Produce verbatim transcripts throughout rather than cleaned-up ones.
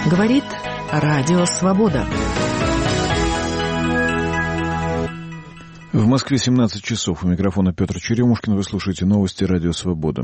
Говорит Радио Свобода. В Москве семнадцать часов. У микрофона Петр Черемушкин. Вы слушаете новости Радио Свобода.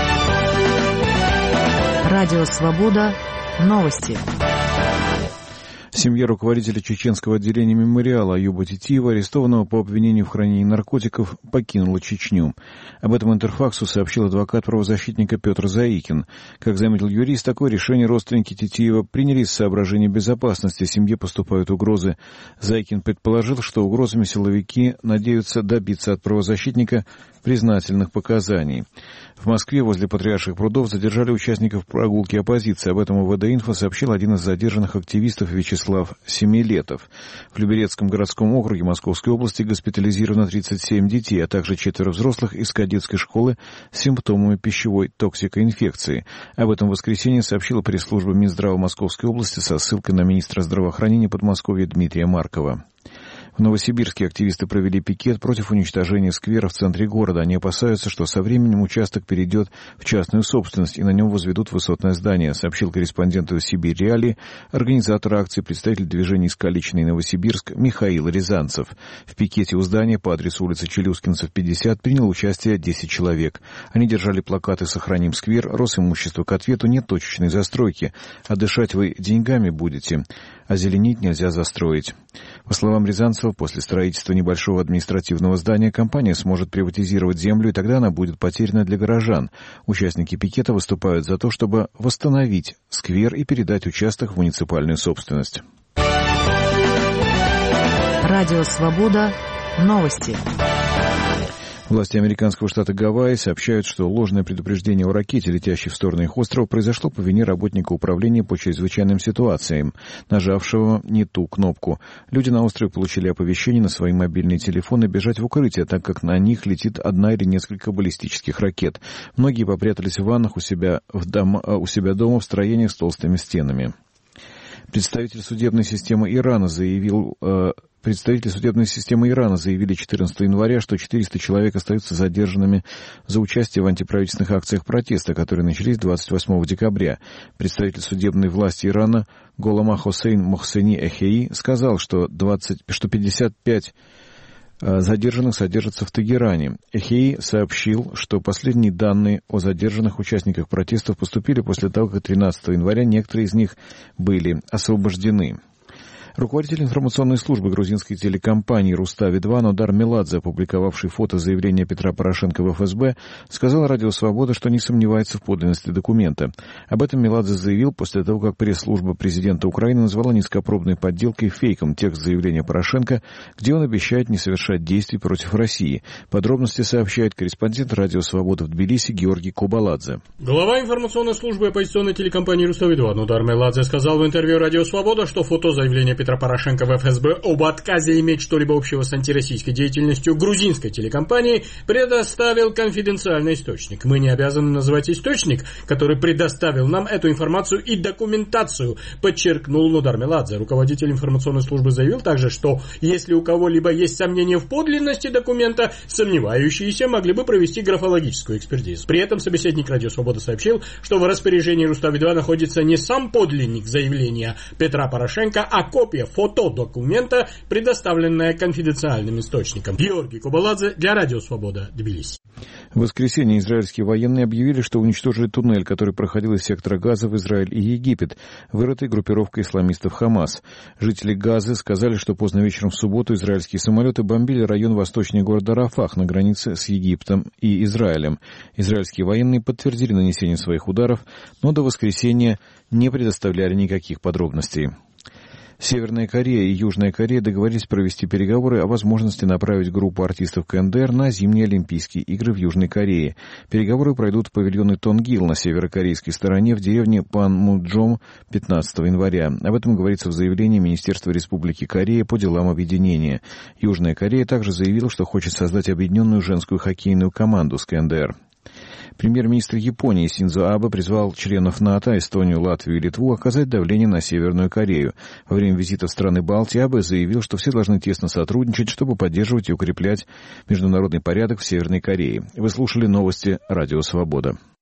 Радио Свобода. Новости. Семья руководителя чеченского отделения мемориала Аюба Титиева, арестованного по обвинению в хранении наркотиков, покинула Чечню. Об этом Интерфаксу сообщил адвокат правозащитника Петр Заикин. Как заметил юрист, такое решение родственники Титиева приняли из соображений безопасности. Семье поступают угрозы. Заикин предположил, что угрозами силовики надеются добиться от правозащитника признательных показаний. В Москве возле Патриарших прудов задержали участников прогулки оппозиции. Об этом УВД-Инфо сообщил один из задержанных активистов Вячеслав Семилетов. В Люберецком городском округе Московской области госпитализировано тридцать семь детей, а также четверо взрослых из кадетской школы с симптомами пищевой токсикоинфекции. Об этом в воскресенье сообщила пресс-служба Минздрава Московской области со ссылкой на министра здравоохранения Подмосковья Дмитрия Маркова. В Новосибирске активисты провели пикет против уничтожения сквера в центре города. Они опасаются, что со временем участок перейдет в частную собственность и на нем возведут высотное здание, сообщил корреспонденту Сибирь Реалии организатор акции, представитель движения «Искалеченный Новосибирск» Михаил Рязанцев. В пикете у здания по адресу улицы Челюскинцев, пятьдесят, приняло участие десять человек. Они держали плакаты «Сохраним сквер», «Росимущество к ответу», «Нет точечной застройки», «А дышать вы деньгами будете», «Озеленить нельзя застроить». По словам Рязанцева, после строительства небольшого административного здания компания сможет приватизировать землю, и тогда она будет потеряна для горожан. Участники пикета выступают за то, чтобы восстановить сквер и передать участок в муниципальную собственность. Радио Свобода. Новости. Власти американского штата Гавайи сообщают, что ложное предупреждение о ракете, летящей в сторону их острова, произошло по вине работника управления по чрезвычайным ситуациям, нажавшего не ту кнопку. Люди на острове получили оповещение на свои мобильные телефоны бежать в укрытие, так как на них летит одна или несколько баллистических ракет. Многие попрятались в ваннах у себя, в дом, у себя дома в строениях с толстыми стенами. Представитель судебной системы Ирана заявил... Э, Представители судебной системы Ирана заявили четырнадцатого января, что четыреста человек остаются задержанными за участие в антиправительственных акциях протеста, которые начались двадцать восьмого декабря. Представитель судебной власти Ирана Голама Хосейн Мохсени Эхеи сказал, что, двадцать, что пятьдесят пять задержанных содержатся в Тегеране. Эхеи сообщил, что последние данные о задержанных участниках протестов поступили после того, как тринадцатого января некоторые из них были освобождены. Руководитель информационной службы грузинской телекомпании «Рустави-два» Нодар Меладзе, опубликовавший фото заявления Петра Порошенко в эф эс бэ, сказал Радио Свобода, что не сомневается в подлинности документа. Об этом Меладзе заявил после того, как пресс-служба президента Украины назвала низкопробной подделкой фейком текст заявления Порошенко, где он обещает не совершать действий против России. Подробности сообщает корреспондент Радио Свобода в Тбилиси Георгий Кубаладзе. Глава информационной службы оппозиционной телекомпании «Рустави-два» Нодар Меладзе сказал в интервью Радио Свобода, что фото заявления Петра Петра Порошенко в эф эс бэ об отказе иметь что-либо общего с антироссийской деятельностью грузинской телекомпании предоставил конфиденциальный источник. Мы не обязаны называть источник, который предоставил нам эту информацию и документацию, подчеркнул Нодар Меладзе. Руководитель информационной службы заявил также, что если у кого-либо есть сомнения в подлинности документа, сомневающиеся могли бы провести графологическую экспертизу. При этом собеседник Радио Свобода сообщил, что в распоряжении Рустави-два находится не сам подлинник заявления Петра Порошенко, а копия фото документа, предоставленная конфиденциальным источником. Георгий Кубаладзе для Радио Свобода, Тбилиси. В воскресенье израильские военные объявили, что уничтожили туннель, который проходил из сектора Газа в Израиль и Египет, вырытый группировкой исламистов Хамас. Жители Газы сказали, что поздно вечером в субботу израильские самолеты бомбили район восточнее города Рафах на границе с Египтом и Израилем. Израильские военные подтвердили нанесение своих ударов, но до воскресенья не предоставляли никаких подробностей. Северная Корея и Южная Корея договорились провести переговоры о возможности направить группу артистов ка эн дэ эр на зимние Олимпийские игры в Южной Корее. Переговоры пройдут в павильоне Тонгил на северокорейской стороне в деревне Панмуджом пятнадцатого января. Об этом говорится в заявлении Министерства Республики Корея по делам объединения. Южная Корея также заявила, что хочет создать объединенную женскую хоккейную команду с ка эн дэ эр. Премьер-министр Японии Синдзо Абе призвал членов НАТО, Эстонию, Латвию и Литву оказать давление на Северную Корею. Во время визита в страны Балтии Абе заявил, что все должны тесно сотрудничать, чтобы поддерживать и укреплять международный порядок в Северной Корее. Вы слушали новости Радио Свобода.